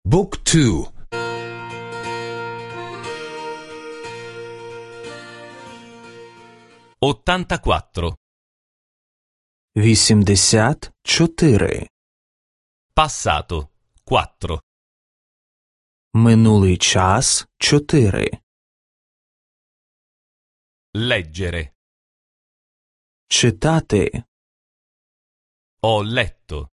Book 2. 84. 84. Passato 4. Минулий час 4. Leggere. Читати. Ho letto.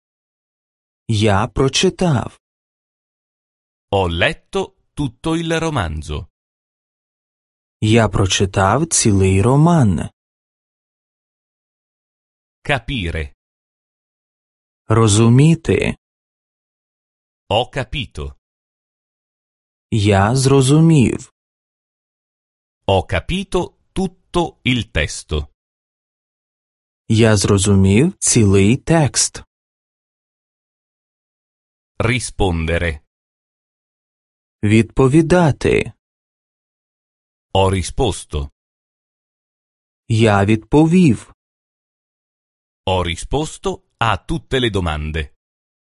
Я прочитав. Ho letto tutto il romanzo. Я прочитав цілий роман. Capire. Розуміти. Ho capito. Я зрозумів. Ho capito tutto il testo. Я зрозумів цілий текст. Rispondere. Відповідати. Ho risposto. Я відповів. Ho risposto a tutte le domande.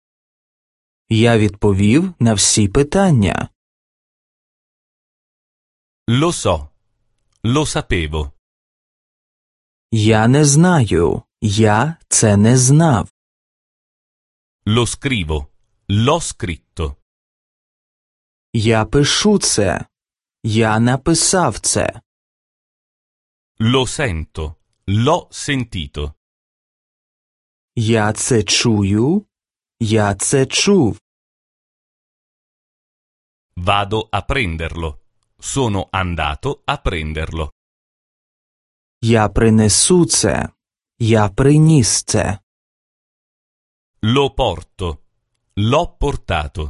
Я відповів на всі питання. Lo so. Lo sapevo. Я не знаю. Я це не знав. Lo scrivo. L'ho scritto. Я пишу це. Я написав це. Lo sento. L'ho sentito. Я це чую. Я це чув. Vado a prenderlo. Sono andato a prenderlo. Я принесу це. Я приніс це. Lo porto. L'ho portato.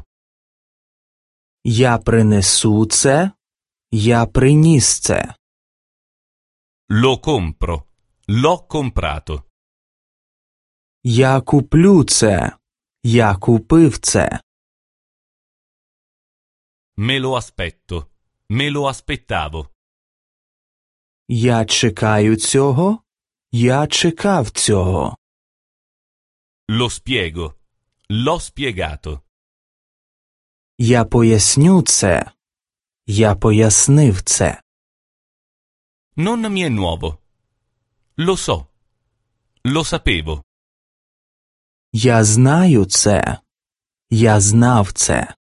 Я принесу це. Я приніс це. Lo compro. L'ho comprato. Я куплю це. Я купив це. Me lo aspetto. Me lo aspettavo. Я чекаю цього. Я чекав цього. Lo spiego. L'ho spiegato. Я поясню це. Я пояснив це. Non mi è nuovo. Lo so. Lo sapevo. Я знаю це. Я знав це.